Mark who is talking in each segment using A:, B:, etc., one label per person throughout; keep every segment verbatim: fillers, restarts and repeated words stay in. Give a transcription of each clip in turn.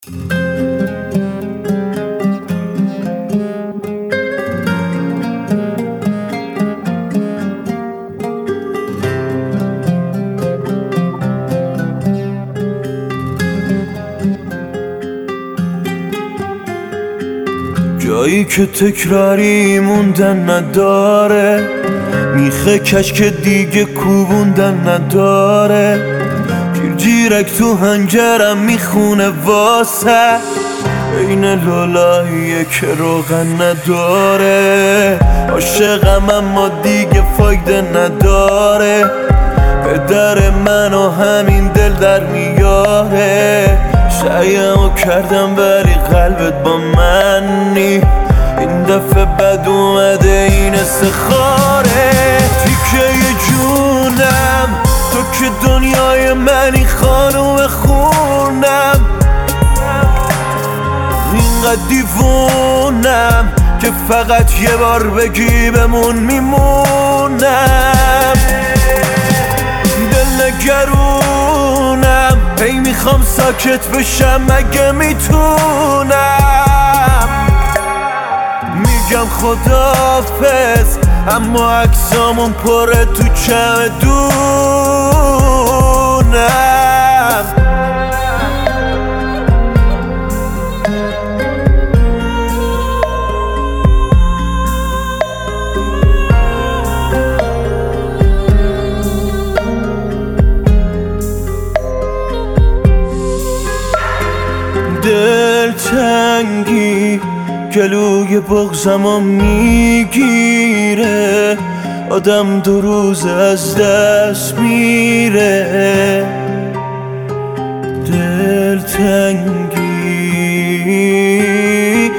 A: جایی که تکراری موندن نداره، میخه کش که دیگه کوبوندن نداره. جیر جیرک تو هنجرم میخونه واسه، این لالاییه که روغن نداره. عاشقم اما دیگه فایده نداره، پدر منو همین دل در میاره. سعیمو کردم ولی قلبت با منی، این دفعه بد اومده این استخاره. تیکه جونم تو که دنیای منی، خانوم خونم، اینقدر دیوونم که فقط یه بار بگی بمون میمونم. دل نگرونم هی میخوام ساکت بشم مگه میتونم. میگم خداحافظ اما عکسامون پره تو چمدونم. دلتنگی گلوی بغضمو میگیره، آدم دو روز از دست میره. دلتنگی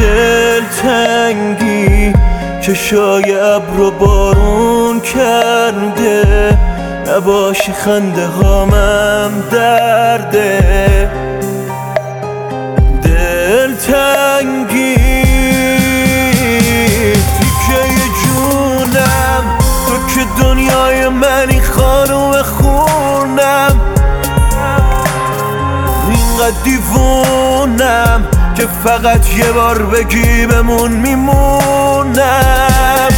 A: دلتنگی چشای ابر بارون کرده، نباشی خنده هامم درده. دلتنگی تیکه جونم تو که دنیای منی، خانوم خونم، اینقدر دیوونم که فقط یه بار بگی بمون میمونم.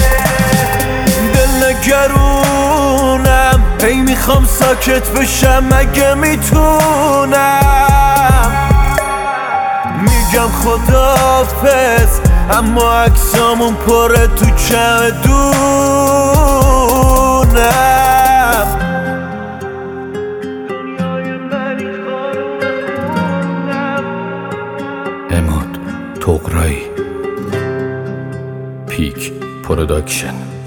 A: دل نگرونم هی میخوام ساکت بشم مگه میتونم. میگم خداحافظ اما عکسامون پره تو چمدونم.
B: اماد طغرایی، پیک پروداکشن.